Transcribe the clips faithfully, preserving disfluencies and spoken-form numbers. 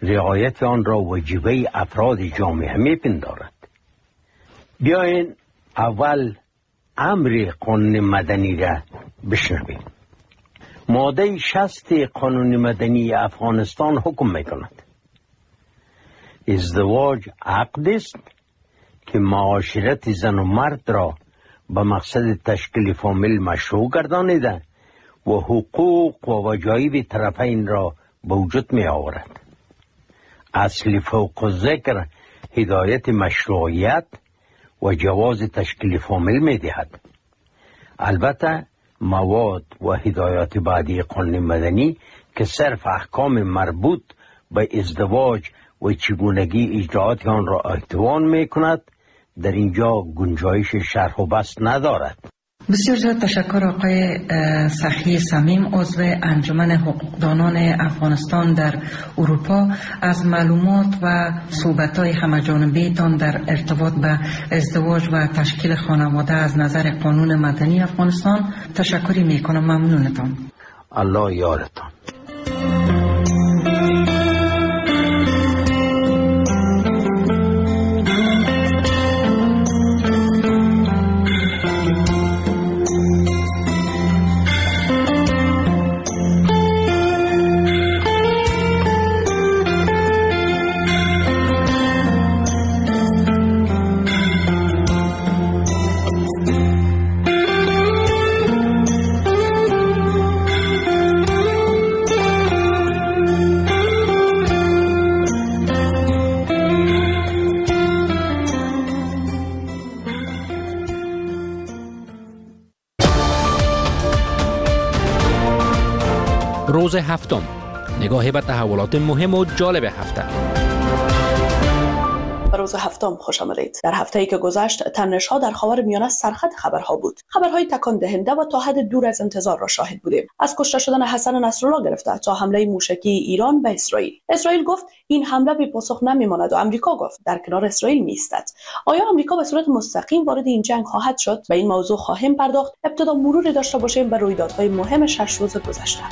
رعایت آن را وجیبه افراد جامعه می‌پندارد. بیاین اول امر قانون مدنی را بشنویم. ماده شصت قانون مدنی افغانستان حکم می‌کند ازدواج عقد است که معاشرت زن و مرد را به مقصد تشکیل فامیل مشروع گردانیده و حقوق و وجایب طرفین را به وجود می آورد. اصل فوق الذکر هدایت مشروعیت و جواز تشکیل فامیل می دهد. البته مواد و هدایات بعدی قانون مدنی که صرف احکام مربوط به ازدواج و چگونگی اجرات آن را احتوا می کند در اینجا گنجایش شرح و بسط ندارد. بسیار زیاد تشکر آقای سخی صمیم، عضو انجمن حقوقدانان افغانستان در اروپا، از معلومات و صحبت‌های همه‌جانبه تان در ارتباط به ازدواج و تشکیل خانواده از نظر قانون مدنی افغانستان. تشکری میکنم. ممنونتان. الله یارتان. روز هفتم، نگاهی به تحولات مهم و جالب هفته. به روز هفتم خوش آمدید. در هفته‌ای که گذشت تنش‌ها در خاورمیانه سرخط خبرها بود. خبرهای تکان دهنده و تا حد دور از انتظار را شاهد بودیم. از کشته شدن حسن نصرالله گرفته تا حمله موشکی ایران به اسرائیل. اسرائیل گفت این حمله بی پاسخ نمیماند و آمریکا گفت در کنار اسرائیل می‌ایستد. آیا آمریکا به صورت مستقیم وارد این جنگ خواهد شد؟ به این موضوع خواهیم پرداخت. ابتدا مروری داشته باشیم به رویدادهای مهم شش روز گذشته.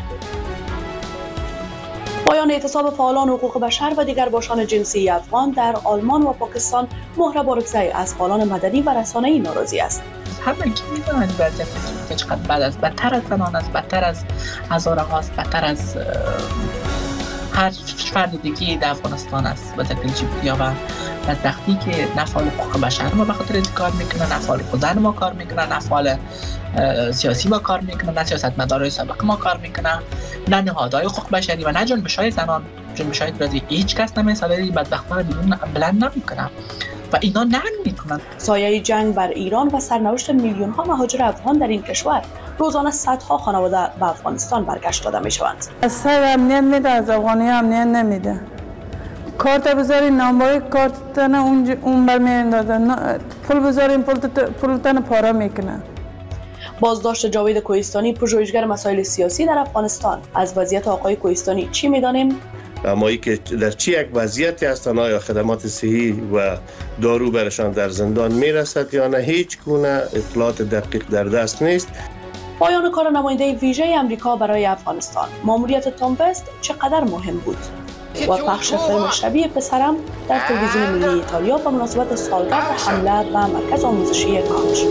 پایان اعتصاب فعالان حقوق بشر و دیگر باشان جنسی افغان در آلمان و پاکستان. مهره بارکزی از فعالان مدنی و رسانه‌ای ناراضی است. همه کی می‌دونن وضعیت که چقدر بد است، بدتر از زنان است، بدتر از هزاره هاست، بدتر از هر فرد دیگه در افغانستان است. به دلیل جبریا و بدبختی که نه فعال حقوق بشر ما به خاطر این کار میکنن، نه فعال حقوق زن ما کار میکنن، نه فعال سیاسی ما کار میکنن، نه سیاستمدارای سابق ما کار میکنن، نه نهادهای حقوق بشری و نه جنبش‌های زنان. جنبش‌های اعتراضی هیچ کس نمی‌سازه، بدبختان رو بیرون بلند نمیکنن و اینا نه میکنن. سایه جنگ بر ایران و سرنوشت میلیون ها مهاجر افغان در این کشور. روزانه صدها خانواده به افغانستان برگشت داده میشوند. از سر امنیت میده، از افغانی امنیت نمیده. کارت بذاری نامبای کارت تن اون اون بر میندازن، پول بذارین پول پول تن پاره میکنه. بازداشت جاوید کوهستانی، پژوهشگر مسائل سیاسی در افغانستان. از وضعیت آقای کوهستانی چی میدانیم؟ اما که در چی یک وضعیتی هستند، آیا خدمات صحی و دارو برشان در زندان میرسد یا نه، هیچ گونه اطلاعات دقیق در دست نیست. پایان کار نماینده ویژه آمریکا برای افغانستان. ماموریت تام وست چقدر مهم بود؟ و پخش فیلم شبیه پسرم در تلویزیون ملی ایتالیا به مناسبت سالگرد حمله به مرکز آموزشی کاج.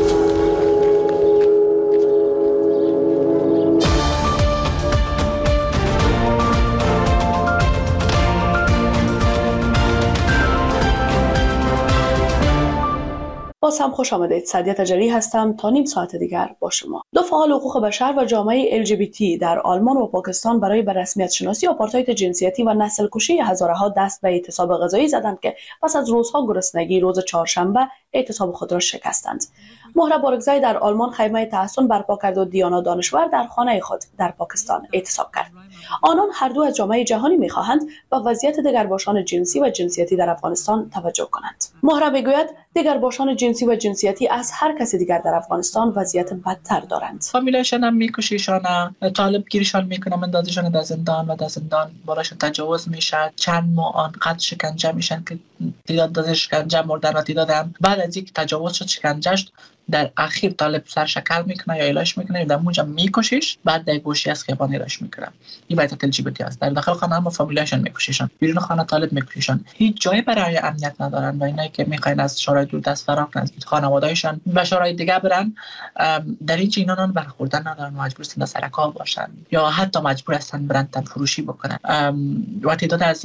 باز هم خوش آمدید. سعدیه تجلی هستم تا نیم ساعت دیگر با شما. دو فعال حقوق بشر و جامعه ال جی بی تی در آلمان و پاکستان برای به رسمیت شناسی آپارتاید جنسیتی و نسل کشی هزاره ها دست به اعتصاب غذایی زدند که پس از روزها گرسنگی روز چهارشنبه اعتصاب خود را شکستند. مهره بارکزی در آلمان خیمه تحسن برپا کرد و دیانا دانشور در خانه خود در پاکستان اعتصاب کرد. آنان هر دو از جامعه جهانی می‌خواهند به وضعیت دگرباشان جنسی و جنسیتی در افغانستان توجه کنند. مهره میگوید دگرباشان جنسی و جنسیتی از هر کسی دیگر در افغانستان وضعیت بدتر دارند. فامیلشان هم میکشیشان، طالب گیریشان میکنه، مندازیشان در زندان و در زندان بالاشون تجاوز میشه. چند ماه آنقدر شکنجه میشن که تعداد داده شکنجه مردن و تعدادم بعد از اینکه تجاوز شد شکنجهش در اخیر طالب سر شکل میکنه یا ایلاش میکنه، در اونجا میکشیش، بعد در گوشی از خیابان ایلاش میکنه. این وضعیت ال جی بی تی است. در داخل خانه هم فامیلاشون میکشیشن، بیرون خانه طالب میکشیشن، هیچ جای برای امنیت ندارن و اینایی که میخواین از شورای دوردست فرار کنن، از خانواده‌هاشون و شورای دیگه برن، در این اینا نان برخوردن ندارن، مجبور هستن سر کار باشن یا حتی مجبور هستن برن تن فروشی بکنن. و تعداد از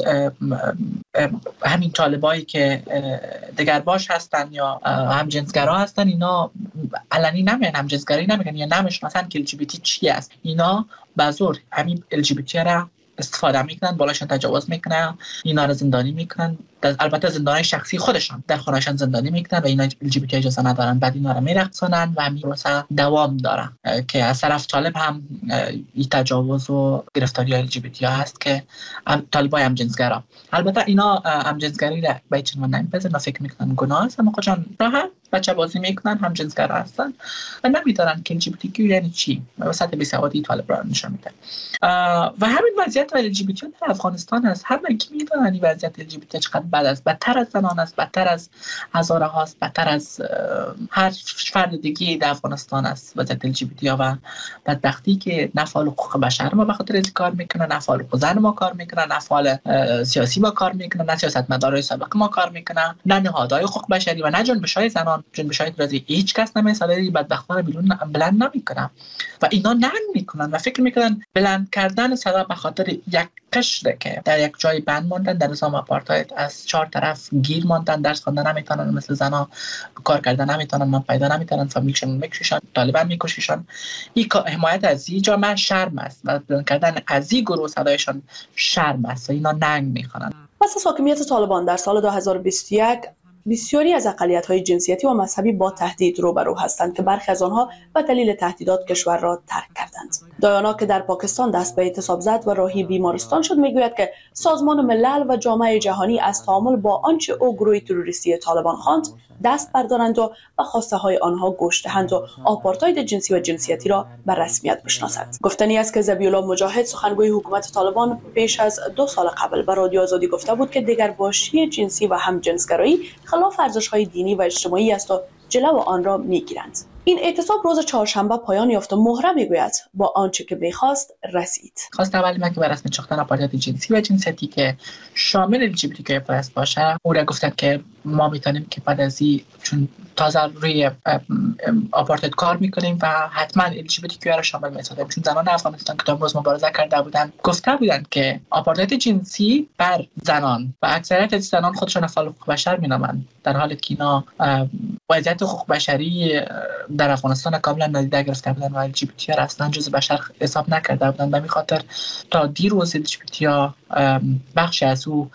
همین طالبایی که دگرباش هستن یا هم جنسگرا هستن، اینا علنی نمیگن، هم جنسگرایی نمیگن یا نمیشناسن که ال جی بی تی چی است. اینا به زور همین ال جی بی تی را استفاده میکنن، بالاشون تجاوز میکنن، اینا رو زندانی میکنن، البته زندانی شخصی خودشان در خونهشان زندانی میکنن و اینا ال جی بی تی اجازه ندارن، بعد اینا رو میرقصونن و همین پروسه دوام داره که از طرف طالب هم این تجاوز و گرفتاری ال جی بی تی ها هست که طالبای هم جنسگرا. البته اینا هم جنسگری را به هیچ عنوان نمیپذیرن و فکر میکنن گناه است، اما خودشان راحت بچه بازی میکنن، هم جنسگرا هستن و نمیدونن که ال جی بی تی کیو یعنی چی و سطح بیسوادی طالب را نشون میده. و همین وضعیت ال جی بی تی در افغانستان است. همه کی میدونن این وضعیت ال جی بی تی چقدر بد است، بدتر از زنان است، بدتر از هزاره هاست، بدتر از هر فرد دیگه در افغانستان است وضعیت ال جی بی تی ها. و بدبختی که نه فعال حقوق بشر ما به خاطر از کار میکنن، نه فعال حقوق زن ما کار میکنن، نه فعال سیاسی ما کار میکنن، نه سیاستمدارای سابق ما کار میکنن، نه نهادهای حقوق بشری و نه جنبش‌های زنان، جنبش‌های اعتراضی. هیچ کس نمی‌سازه بدبختان بیرون بلند نمیکنن و اینا ننگ میکنن و فکر میکنن بلند کردن صدا به خاطر یک قشره که در یک جای بند ماندن، در نظام آپارتاید از چهار طرف گیر ماندن، درس خواندن نمیتونن، مثل زنا کار کردن نمیتونن، من پیدا نمیتونن، فامیلشون میکشن، طالبان میکشیشن. این حمایت از این جامعه شرم است و بلند کردن از این گروه صدایشان شرم است و اینا ننگ میخونن. پس از حاکمیت طالبان در سال دو هزار و بیست و یک بسیاری از اقلیت‌های جنسیتی و مذهبی با تهدید روبرو هستند که برخی از آنها به دلیل تهدیدات کشور را ترک کردند. دایانا که در پاکستان دست به اعتصاب زد و راهی بیمارستان شد میگوید که سازمان ملل و جامعه جهانی از تعامل با آنچه او گروه تروریستی طالبان خواند دست بردارند و به خواسته های آنها گوش دهند و آپارتاید جنسی و جنسیتی را به رسمیت بشناسند. گفتنی است که ذبیح الله مجاهد سخنگوی حکومت طالبان پیش از دو سال قبل به رادیو آزادی گفته بود که دگرباشی جنسی و همجنسگرایی خلاف ارزش‌های دینی و اجتماعی است و جلو آن را می‌گیرند. این اعتصاب روز چهارشنبه پایان یافت و مهره میگوید با آنچه که می‌خواست رسید. خواست اولی من که بر رسمیت ساختن آپارتاید جنسی و جنسیتی که شامل ال جی بی تی کی پلاس باشه، او را گفتن که ما میتونیم که بعد از این چون تازه روی آپارتاید کار میکنیم و حتما ال جی بی تی کی را شامل میسازیم، چون زنان افغانستان که تا امروز مبارزه کرده بودن گفته بودند که آپارتاید جنسی بر زنان و اکثریت زنان خودشان فعال حقوق بشر مینامند، در حالی که اینا وضعیت حقوق بشری در افغانستان کاملا نادیده گرفته بودن و ال جی بی تی را اصلا جزء بشر حساب نکرده بودن. به همین خاطر تا دیروز ال جی بی تی ها بخش از او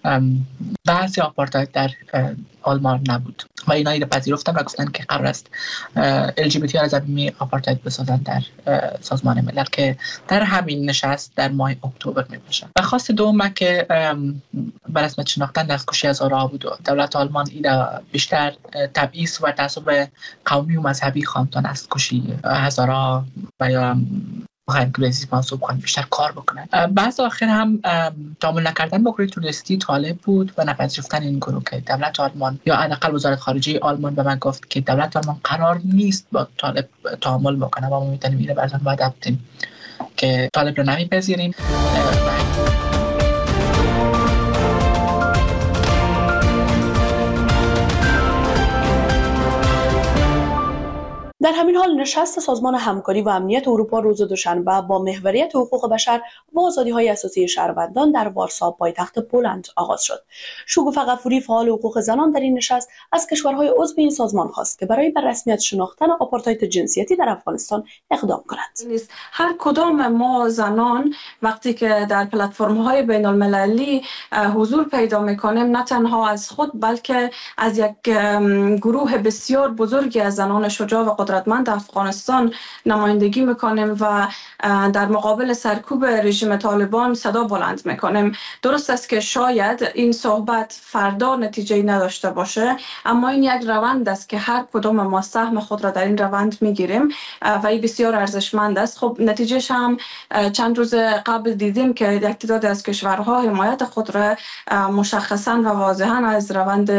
بحث آپارتاید در آلمان نبود و اینا را پذیرفتن و گفتن که قرار است ال جی بی تی ها را ضمن آپارتاید بسازن در سازمان ملل که در همین نشست در ماه اکتبر میباشه. و خواست دوم که بر رسمیت شناختن دستکشی هزارها بود و دولت آلمان اینا بیشتر تبعیض و تعصب قومی و مذهبی خواندن دستکشی هزارها و یا خواهیم که بزیز منصوب خواهیم بیشتر کار بکنن. بعض آخر هم تعامل نکردن با گروه تروریستی طالب بود و نپذیرفتن این گروه که دولت آلمان یا حداقل وزارت خارجه آلمان به من گفت که دولت آلمان قرار نیست با طالب تعامل بکنه و ما میتونیم میره برزن باید ابتیم که طالب رو نمیپذیریم. در همین حال نشست سازمان همکاری و امنیت اروپا روز دوشنبه با محوریت حقوق بشر و آزادی‌های اساسی شهروندان در وارسا پایتخت پولند آغاز شد. شگوفه غفوری فعال حقوق زنان در این نشست از کشورهای عضو این سازمان خواست که برای بر رسمیت شناختن آپارتاید جنسیتی در افغانستان اقدام کنند. هر کدام ما زنان وقتی که در پلتفرم‌های بین‌المللی حضور پیدا می‌کنیم نه تنها از خود بلکه از یک گروه بسیار بزرگی از زنان شجاع و قدرتمند افغانستان نمایندگی میکنیم و در مقابل سرکوب رژیم طالبان صدا بلند میکنیم. درست است که شاید این صحبت فردا نتیجه نداشته باشه، اما این یک روند است که هر کدام ما سهم خود را در این روند میگیریم و این بسیار ارزشمند است. خب نتیجهش هم چند روز قبل دیدیم که یک تعداد از کشورها حمایت خود را مشخصا و واضحا از روند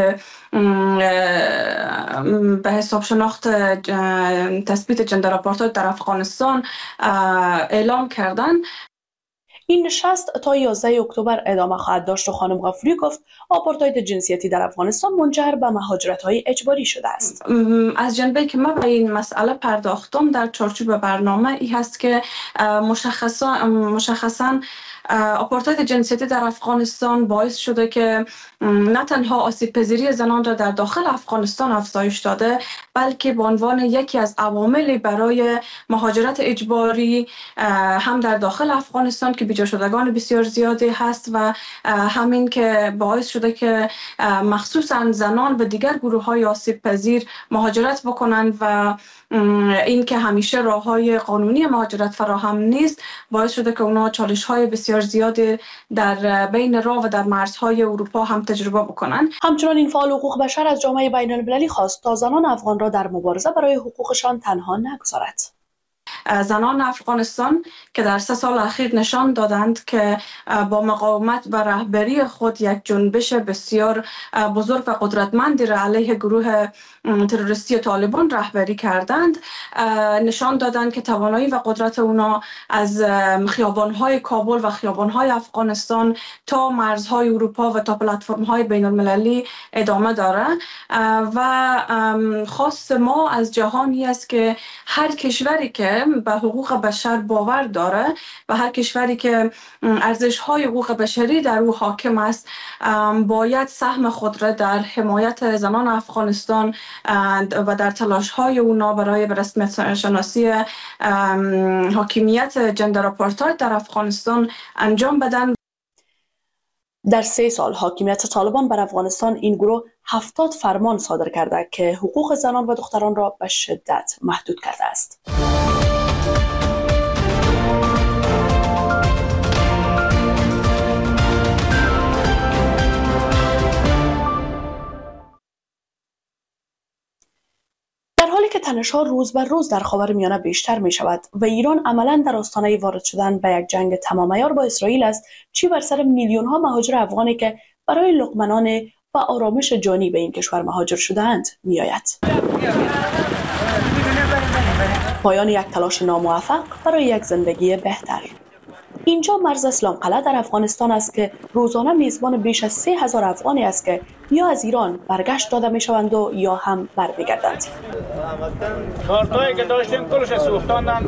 به حساب شناخت تثبیت جندر آپارتاید در افغانستان اعلام کردن. این نشست تا یازده اکتبر ادامه خواهد داشت و خانم غفوری گفت آپارتاید جنسیتی در افغانستان منجر به مهاجرت‌های اجباری شده است. از جنبه که ما به این مسئله پرداختم در چارچوب برنامه ای هست که مشخصا مشخصا آپارتاید جنسیتی در افغانستان باعث شده که نه تنها آسیب پذیری زنان را در داخل افغانستان افزایش داده، بلکه به عنوان یکی از عوامل برای مهاجرت اجباری هم در داخل افغانستان که بیجا شدگان بسیار زیادی هست و همین که باعث شده که مخصوصا زنان و دیگر گروه های آسیب پذیر مهاجرت بکنند و این که همیشه راه‌های قانونی مهاجرت فراهم نیست باعث شده که اونا چالش‌های بسیار زیادی در بین راه و در مرزهای اروپا هم تجربه بکنن. همچنان این فعال حقوق بشر از جامعه بین‌المللی خواست تا زنان افغان را در مبارزه برای حقوقشان تنها نگذارد. زنان افغانستان که در سه سال اخیر نشان دادند که با مقاومت و رهبری خود یک جنبش بسیار بزرگ و قدرتمندی را علیه گروه تروریستی طالبان رهبری کردند، نشان دادند که توانایی و قدرت اونا از خیابان‌های کابل و خیابان‌های افغانستان تا مرزهای اروپا و تا پلتفرم‌های بین‌المللی ادامه داره و خواست ما از جهانی است که هر کشوری که به حقوق بشر باور داره و هر کشوری که ارزش‌های حقوق بشری در او حاکم است باید سهم خود را در حمایت زنان افغانستان و در تلاش‌های اونا برای به رسمیت شناسی حاکمیت جندر آپارتاید در افغانستان انجام بدن. در سه سال حاکمیت طالبان بر افغانستان این گروه هفتاد فرمان صادر کرده که حقوق زنان و دختران را به شدت محدود کرده است. در حالی که تنش‌ها روز بر روز در خاورمیانه بیشتر می شود و ایران عملاً در آستانه وارد شدن به یک جنگ تمام عیار با اسرائیل است، چی بر سر میلیون ها مهاجر افغانی که برای لقمنان و آرامش جانی به این کشور مهاجر شده‌اند می آید. پایان یک تلاش ناموفق برای یک زندگی بهتر. اینجا مرز اسلام قلعه در افغانستان است که روزانه میزبان بیش از سه هزار افغانی است که یا از ایران برگشت داده می شوند و یا هم برمیگردند. کارتایی که داشتیم کلش سوختاندن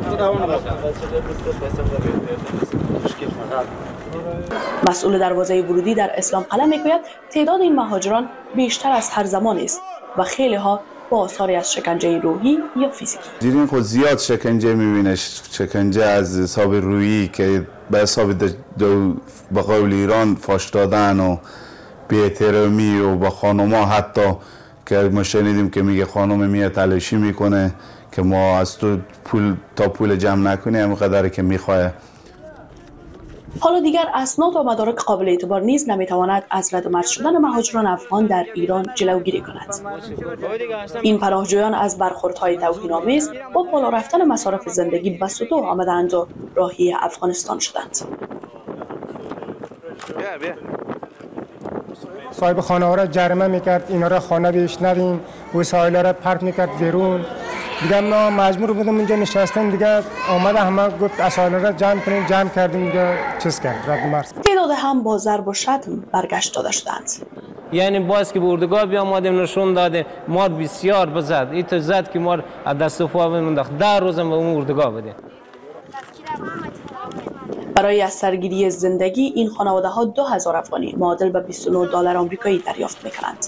مسئول دروازه ورودی در اسلام قلعه میگوید تعداد این مهاجران بیشتر از هر زمان است و خیلی ها با آثاری از شکنجه روحی یا فیزیکی. زیرین خود زیاد شکنجه میبینه، شکنجه از حساب روحی که به حساب دو به قول ایران فاش دادن و بی‌احترامی و با خانوما حتی که ما شنیدیم که میگه خانم میاد تلاشی میکنه که ما از تو پول تا پول جمع نکنیم همینقدر که میخواه. حالا دیگر اسناد و مدارک قابل اعتبار نیز نمیتواند از رد و مرز شدن مهاجران افغان در ایران جلوگیری کند. این پناهجویان از برخوردهای توهین‌آمیز با بالا رفتن مصارف زندگی به سطوح آمدند و راهی افغانستان شدند. صاحب خانه ها را جریمه میکرد، اینا را خانه بهش ندیم، وسایل را پرت میکرد بیرون. دیگه ما مجبور بودیم اینجا نشستن، دیگه آمده همه گفت اسایل را جمع کنیم، جمع کردیم، دیگه چیز کرد رد مرز. تعداد هم با ضرب و شتم برگشت داده شدند. یعنی باز که به اردوگاه بیامدیم نشون داده مار بسیار بزد، این تو زد که مار از دست و پا بموندخت. ده روزم به اون اردوگاه بودیم. برای از سرگیری زندگی این خانواده ها دو هزار افغانی معادل به بیست و نه دلار آمریکایی دریافت میکنند.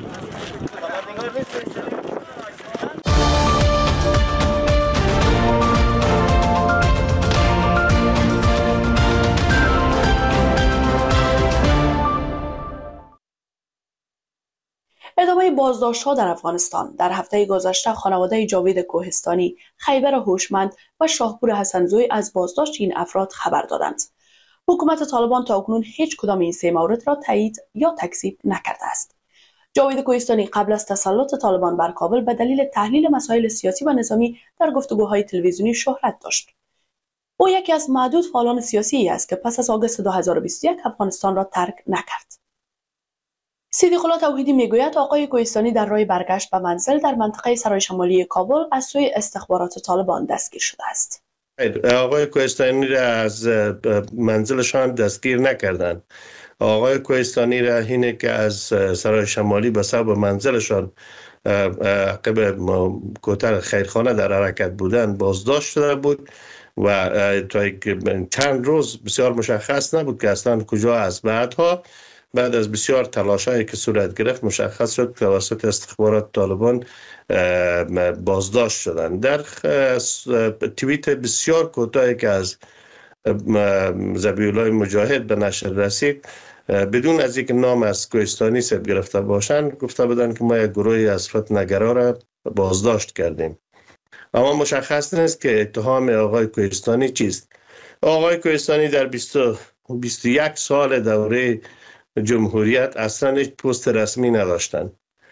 ادامه بازداشت‌ها در افغانستان. در هفته گذشته خانواده جاوید کوهستانی، خیبر هوشمند و شاهپور حسنزوی از بازداشت این افراد خبر دادند. حکومت طالبان تا اکنون هیچ کدام این سه مورد را تایید یا تکذیب نکرده است. جاوید کوهستانی قبل از تسلط طالبان بر کابل به دلیل تحلیل مسائل سیاسی و نظامی در گفتگوهای تلویزیونی شهرت داشت. او یکی از معدود فعالان سیاسی است که پس از آگوست دو هزار و بیست و یک افغانستان را ترک نکرد. سیدی خلا توحیدی میگوید آقای کوهستانی در راه برگشت به منزل در منطقه سرای شمالی کابل از سوی استخبارات طالبان دستگیر شده است. آقای کوهستانی را از منزلشان دستگیر نکردند. آقای کوهستانی را اینه که از سرای شمالی به سبب منزلشان عقب کوتر خیرخانه در حرکت بودن بازداشت شده بود و تا چند روز بسیار مشخص نبود که اصلا کجا است. بعدها بعد از بسیار تلاشایی که صورت گرفت مشخص شد که توسط استخبارات طالبان بازداشت شدند. در توییت بسیار کوتاهی که از ذبیح‌الله مجاهد به نشر رسید، بدون از اینکه نام از کوهستانی ثبت گرفته باشند گفته بودند که ما یک گروهی از فتنه‌گرا را بازداشت کردیم. اما مشخص نیست که اتهام آقای کوهستانی چیست. آقای کوهستانی در بیست و یک سال دوره جمهوریت اصلا هیچ پست رسمی نداشتند.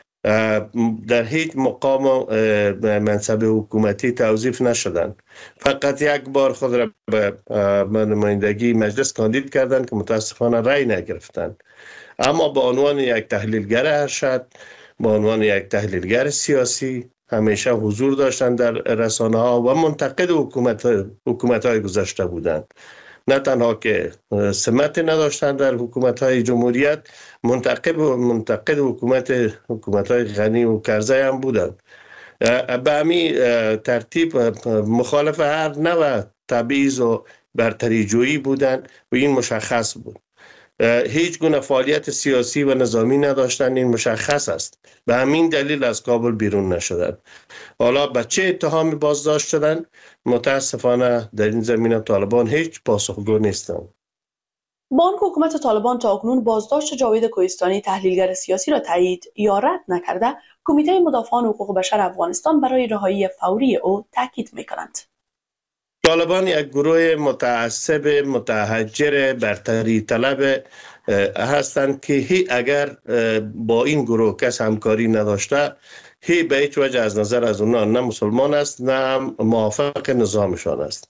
در هیچ مقام و منصب حکومتی توظیف نشدند. فقط یک بار خود را به نمایندگی مجلس کاندید کردند که متاسفانه رأی نگرفتند. اما به عنوان یک تحلیلگر ارشد، به عنوان یک تحلیلگر سیاسی همیشه حضور داشتند در رسانه ها و منتقد حکومت حکومت های گذشته بودند. نه تنها که سمت نداشتند در حکومت های جمهوریت، منتقد منتقد حکومت حکومت های غنی و کرزی هم بودند. به همین ترتیب مخالف هر نوع تبعیض و برتری جویی بودند و این مشخص بود. هیچ گونه فعالیت سیاسی و نظامی نداشتند، این مشخص است. به همین دلیل از کابل بیرون نشدند. حالا به چه اتهامی بازداشت شدند؟ متاسفانه در این زمینه طالبان هیچ پاسخگو نیستند. بانک حکومت طالبان تا اکنون بازداشت جاوید کوهستانی تحلیلگر سیاسی را تایید یا رد نکرده، کمیته مدافعان حقوق بشر افغانستان برای رهایی فوری او تاکید می‌کنند. طالبان یک گروه متعصب، متحجر، برتری طلب هستند که هی اگر با این گروه کس همکاری نداشته، هی به هیچ وجه از نظر از اونا نه مسلمان است نه موافق نظامشان است.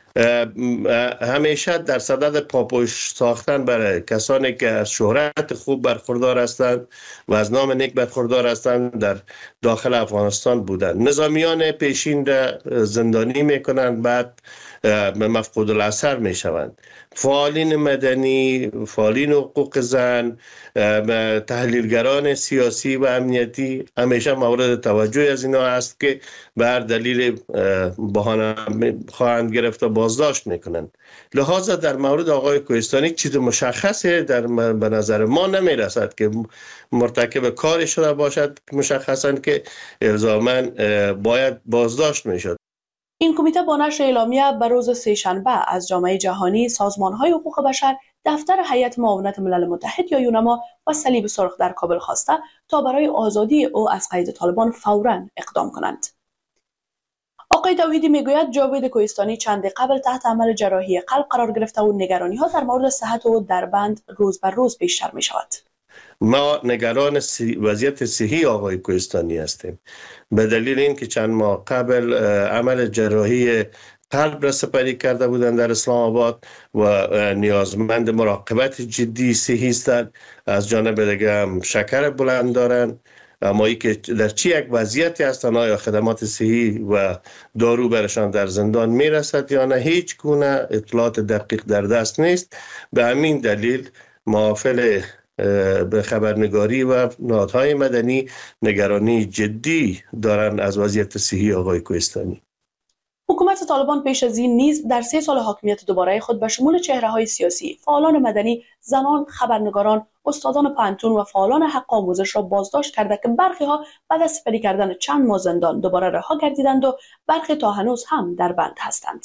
همیشه در صدد پاپوش ساختن برای کسانی که از شهرت خوب برخوردار هستند و از نام نیک برخوردار هستند در داخل افغانستان بودند. نظامیان پیشین را زندانی میکنند، بعد مفقود الاثر میشوند. فعالین مدنی، فعالین حقوق زن، تحلیلگران سیاسی و امنیتی همیشه مورد توجه از اینا است که به هر دلیل بهانه خواهند گرفت و بازداشت میکنند. لذا در مورد آقای کوهستانی چیز مشخصی در به نظر ما نمی رسد که مرتکب کاری شده باشد، مشخصا که الزاماً باید بازداشت میشد. این کمیته با نشر اعلامیه به روز سه‌شنبه از جامعه جهانی، سازمان‌های حقوق بشر، دفتر هیئت معاونت ملل متحد یا یونما و صلیب سرخ در کابل خواسته تا برای آزادی او از قید طالبان فوراً اقدام کنند. آقای توحیدی میگوید جاوید کوهستانی چند قبل تحت عمل جراحی قلب قرار گرفته و نگرانی‌ها در مورد صحت او در بند روز بر روز بیشتر می شود. ما نگران وضعیت صحی آقای کوهستانی هستیم به دلیل اینکه چند ماه قبل عمل جراحی قلب را سپری کرده بودند در اسلام آباد و نیازمند مراقبت جدی صحی هستند. از جانب دیگه هم شکر بلند دارند. اما ای که در چی یک وضعیتی هستند، آیا خدمات صحی و دارو برشان در زندان میرسد یا نه، هیچ گونه اطلاعات دقیق در دست نیست. به همین دلیل محافل به خبرنگاری و نهادهای مدنی نگرانی جدی دارند از وضعیت صحی آقای کوهستانی. حکومت طالبان پیش از این نیز در سه سال حاکمیت دوباره خود به شمول چهره‌های سیاسی، فعالان مدنی، زنان، خبرنگاران، استادان پانتون و فعالان حق آموزش را بازداشت کرده که برخی ها بعد از سپری کردن چند ماه زندان دوباره رها گردیدند و برخی تا هنوز هم در بند هستند.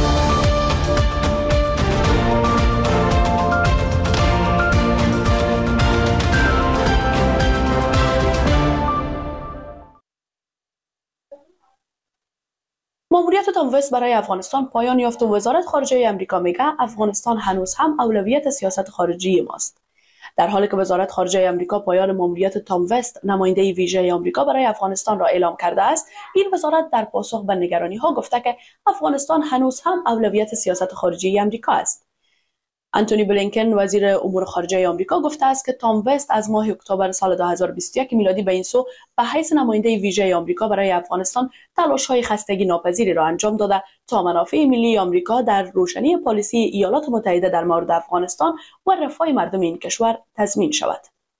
ماموریت تاموست برای افغانستان پایان یافت و وزارت خارجه آمریکا میگه افغانستان هنوز هم اولویت سیاست خارجی ماست. در حالی که وزارت خارجه آمریکا پایان ماموریت تاموست نماینده ویژه آمریکا برای افغانستان را اعلام کرده است، این وزارت در پاسخ به نگرانی ها گفته که افغانستان هنوز هم اولویت سیاست خارجی آمریکا است. انتونی بلینکن وزیر امور خارجه آمریکا گفته است که تام وست از ماه اکتبر سال دو هزار و بیست و یک میلادی به این سو به حیث نماینده ویژه آمریکا برای افغانستان تلاش‌های خستگی ناپذیری را انجام داده تا منافع ملی آمریکا در روشنی پالیسی ایالات متحده در مورد افغانستان و رفاه مردم این کشور تضمین شود.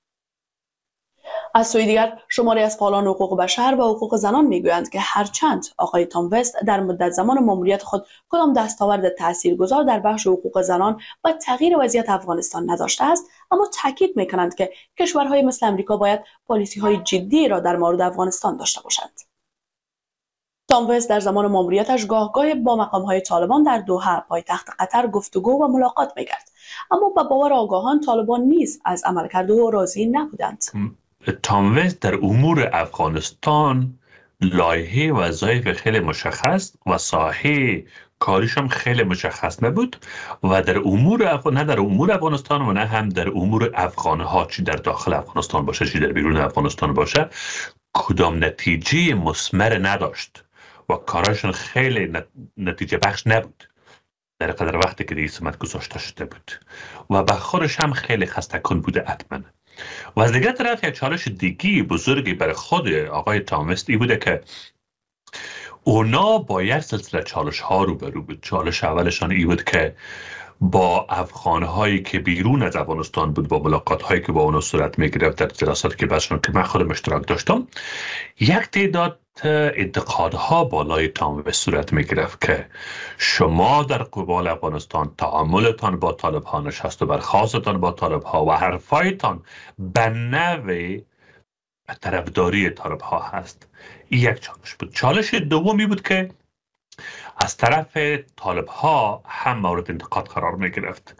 از سوی دیگر شماری از فعالان حقوق بشر و حقوق زنان میگویند که هرچند آقای تام وست در مدت زمان ماموریت خود کدام دستاورد تاثیرگذار در بخش حقوق زنان و تغییر وضعیت افغانستان نداشته است، اما تاکید میکنند که کشورهای مثل امریکا باید پالیسی‌های جدی را در مورد افغانستان داشته باشند. تام وست در زمان ماموریتش گاه گاه با مقام‌های طالبان در دوحه پایتخت قطر گفتگو و ملاقات میکرد، اما با باور آگاهان طالبان نیز از عملکرد او راضی نبودند. تام وست در امور افغانستان لایحه وظایف خیلی مشخص و ساحه کاریش هم خیلی مشخص نبود و در امور اف... نه در امور افغانستان و نه هم در امور افغانها، چی در داخل افغانستان باشه چی در بیرون افغانستان باشه، کدام نتیجه مثمر نداشت و کاراشون خیلی نتیجه بخش نبود در قدر وقتی که دیسمت گذاشته شده بود و به خودش هم خیلی خسته کن بوده حتما. و از دیگر طرف یک چالش دیگی بزرگی برای خود آقای تام وست ای بوده که اونا با یک سلسله چالش ها رو برو بود. چالش اولشان ای بود که با افغانهایی که بیرون از افغانستان بود، با ملاقات هایی که با اونا صورت می گرفت در جلساتی که باشون که من خودم اشتراک داشتم، یک تعداد انتقادها بالای تام وست صورت می گرفت که شما در قبال افغانستان تعاملتان با طالب ها نشست و برخواستتان با طالب ها و حرفایتان به نوع طرفداری طالب ها هست. این یک چالش بود. چالش دومی بود که از طرف طالب ها هم مورد انتقاد قرار می گرفت.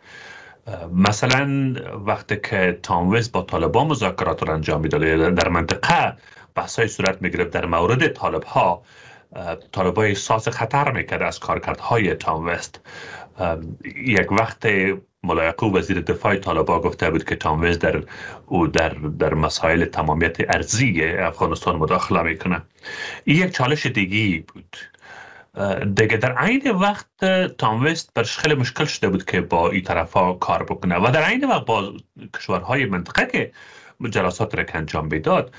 مثلا وقتی که تام وست با طالبان مذاکرات را انجام می داده در منطقه بحثای صورت می گرفت، در مورد طالب ها طالب های احساس خطر می کرد از کارکردهای تام وست. یک وقت ملایقو وزیر دفاع طالبان گفته بود که تام وست در او در در مسائل تمامیت ارضی افغانستان مداخله میکنه. این یک چالش دیگی بود. دیگه در عین وقت تام وست برش خیلی مشکل شده بود که با این طرفا کار بکنه و در عین وقت با کشورهای منطقه که جلسات را که انجام میداد،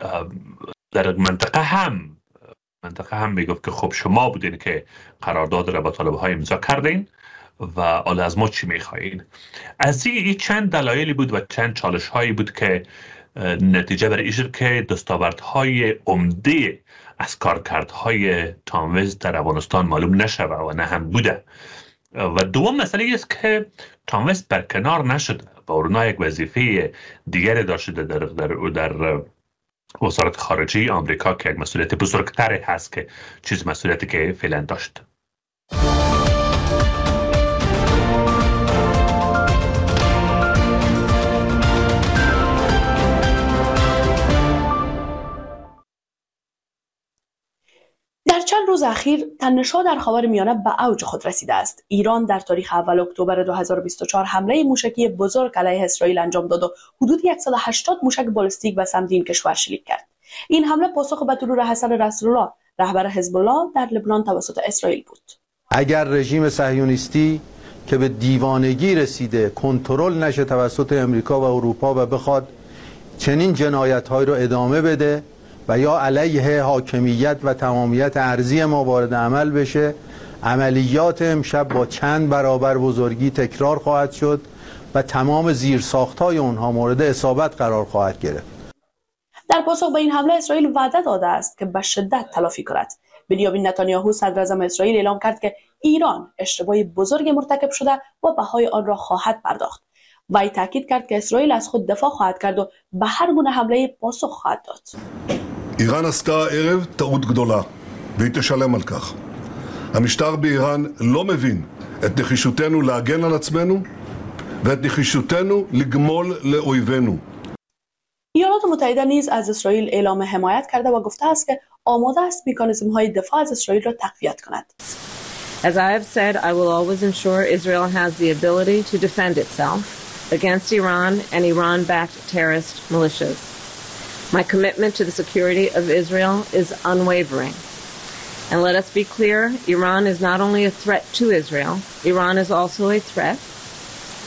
در منطقه هم منطقه هم میگفت که خب شما بودین که قرارداد را با طالب‌ها امضا کردین و حالا از ما چی میخواین. از این چند دلایلی بود و چند چالش هایی بود که نتیجه بر این شد که دستاوردهای عمده از کارکردهای تام وست در افغانستان معلوم نشوه و نه هم بوده. و دوم مسئله است که تام وست برکنار نشد و اونا یک وظیفه دیگری داشته در در در وزارت خارجه آمریکا که یک مسئولیت بزرگتری هست که چیز مسئولیتی که فعلا داشت. در چند روز اخیر تنش‌ها در خاورمیانه به اوج خود رسیده است. ایران در تاریخ اول اکتبر دو هزار و بیست و چهار حمله موشکی بزرگ علیه اسرائیل انجام داد و حدود صد و هشتاد موشک بالستیک به سمت این کشور شلیک کرد. این حمله پاسخ به ترور حسن رسولالله رهبر حزب الله در لبنان توسط اسرائیل بود. اگر رژیم صهیونیستی که به دیوانگی رسیده کنترل نشه توسط امریکا و اروپا و بخواد چنین جنایت‌هایی رو ادامه بده و یا علیه حاکمیت و تمامیت ارضی ما وارد عمل بشه، عملیات امشب با چند برابر بزرگی تکرار خواهد شد و تمام زیرساخت‌های اونها مورد اصابت قرار خواهد گرفت. در پاسخ به این حمله اسرائیل وعده داده است که به شدت تلافی کند. بنیامین نتانیاهو صدر اعظم اسرائیل اعلام کرد که ایران اشتباه بزرگ مرتکب شده و بهای آن را خواهد پرداخت. وی تاکید کرد که اسرائیل از خود دفاع خواهد کرد و به هر گونه حمله پاسخ خواهد داد. איראן עשתה הערב טעות גדולה, והיא תשלם על כך. המשטר באיראן לא מבין את נחישותנו להגן על עצמנו ואת נחישותנו לגמול לאויבינו. ایالات متحده نیز از اسرائیل اعلام حمایت کرده و گفته است که آماده است مکانیزم‌های دفاع از اسرائیل را تقویت کند. As I have said, I will always ensure Israel has the ability to defend itself against Iran and Iran-backed terrorist militias. My commitment to the security of Israel is unwavering. And let us be clear, Iran is not only a threat to Israel, Iran is also a threat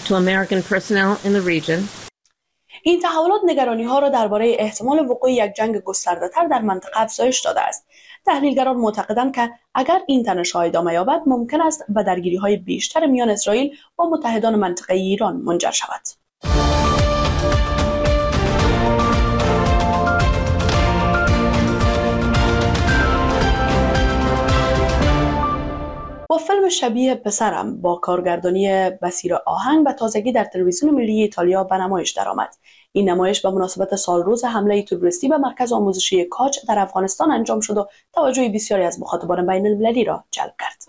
to American personnel in the region. این تحولات نگرانی ها را درباره احتمال وقوع یک جنگ گسترده تر در منطقه افزایش داده است. تحلیلگران معتقدند که اگر این تنش‌ها ادامه یابد ممکن است به درگیری های بیشتر میان اسرائیل و متحدان منطقه ایران منجر شود. با فیلم شبیه پسرم با کارگردانی بصیر آهنگ به تازگی در تلویزیون ملی ایتالیا به نمایش درآمد. این نمایش به مناسبت سالروز حمله تروریستی به مرکز آموزشی کاج در افغانستان انجام شد و توجه بسیاری از مخاطبان بین المللی را جلب کرد.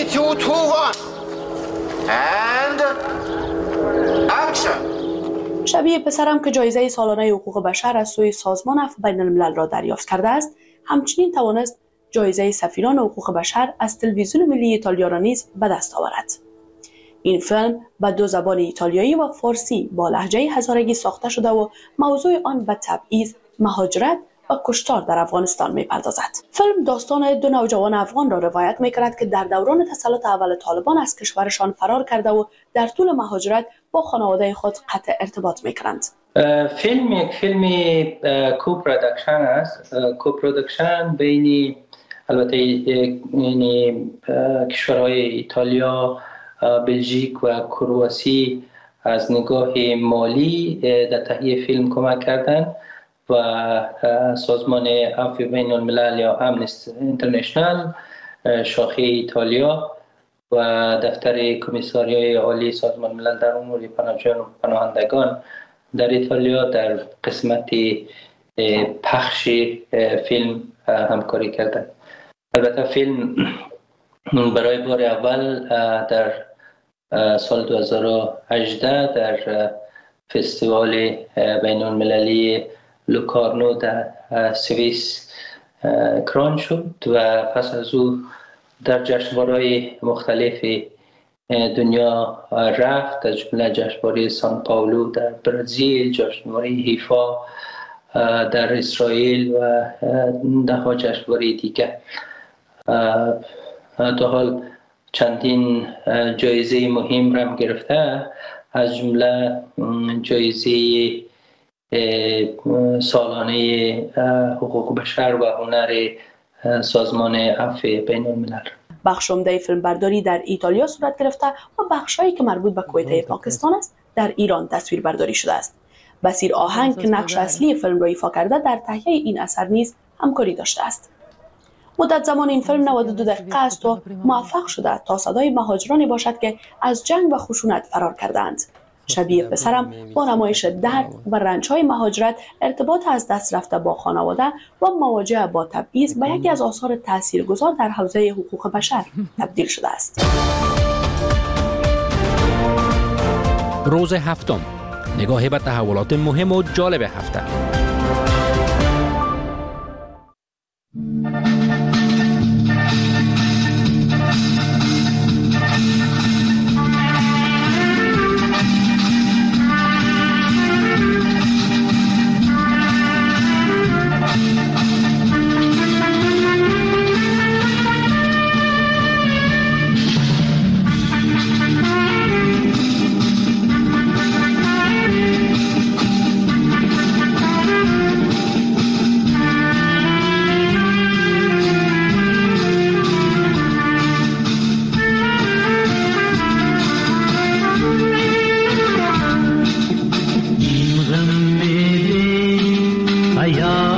شبیه پسرم که جایزه سالانه حقوق بشر از سوی سازمان عفو بین الملل را دریافت کرده است، همچنین توانست جایزه سفیران حقوق بشر از تلویزیون ملی ایتالیا را نیز به دست آورد. این فیلم به دو زبان ایتالیایی و فارسی با لهجه هزارگی ساخته شده و موضوع آن به تبعیض، مهاجرت و کشتار در افغانستان می‌پردازد. فیلم داستان دو نوجوان افغان را روایت می‌کند که در دوران تسلط اول طالبان از کشورشان فرار کرده و در طول مهاجرت با خانواده خود قطع ارتباط می‌کنند. فیلم یک فیلم کوپروداکشن است. کوپروداکشن بین البته یعنی کشورهای ایتالیا، بلژیک و کرواسی از نگاه مالی در تهیه فیلم کمک کردند و سازمان عفو بین الملل یا امنستی اینترنشنال شاخه ایتالیا و دفتر کمیساریای عالی سازمان ملل در امور پناهجویان و پناهندگان در ایتالیا در قسمت پخش فیلم همکاری کردند. البته فیلم برای بار اول در سال دو هزار و هجده در فستیوال بین المللی لوکارنو در سوئیس کران شد و پس از او در جشنواره‌های مختلف دنیا رفت، از جمله جشنواره سان پائولو در برزیل، جشنواره حیفا در اسرائیل و ده ها جشنواره دیگر. تا حال چندین جایزه مهم را گرفته، از جمله جایزه سالانه حقوق بشر و هنر سازمان عفو بین الملل. بخش عمده فیلمبرداری در ایتالیا صورت گرفته و بخشایی که مربوط به کویته پاکستان است در ایران تصویر برداری شده است. بصیر آهنگ که نقش اصلی فیلم را ایفا کرده در تهیه این اثر نیز همکاری داشته است. مدت زمان این فیلم نود و دو دقیقه است و موفق شده تا صدای مهاجرانی باشد که از جنگ و خشونت فرار کردند. شبیه پسرم با نمایش درد و رنج‌های مهاجرت، ارتباط از دست رفته با خانواده و مواجهه با تبعیض به یکی از آثار تاثیرگذار در حوزه حقوق بشر تبدیل شده است. روز هفتم، نگاهی به تحولات مهم و جالب هفته. या